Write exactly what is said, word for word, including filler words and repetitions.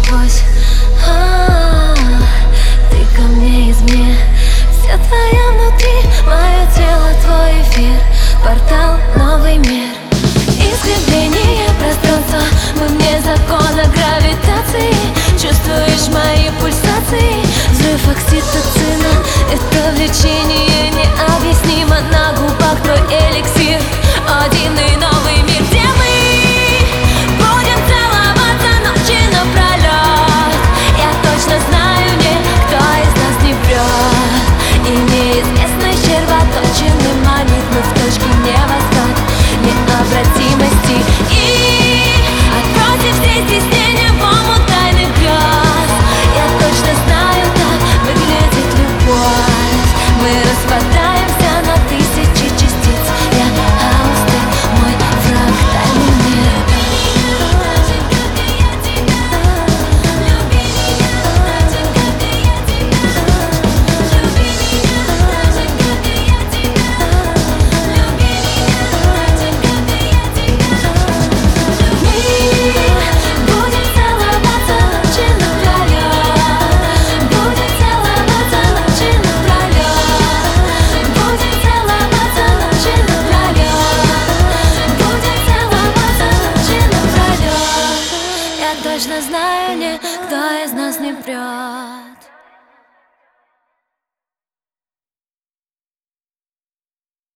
насквозь. А-а-а, ты ко мне извне, вся твоя внутри, мое тело, твой эфир, портал, новый мир. Искривление пространства, мы вне закона гравитации. Чувствуешь мои пульсации, взрыв окситоцина. Это влечение необъяснимо, на губах твой эликсир, один и новый мир, где мы будем целоваться ночи напролет. Я точно знаю, никто из нас не врет, и неизвестность червоточины манит, мы в точке невозврат, необратимости. И отбросив все стеснения в омут тайных грез, я точно знаю, так выглядит любовь. Мы распадаемся на тысячи частиц, я хаос, ты мой фрактальный мир. Точно знаю, никто из нас не врет.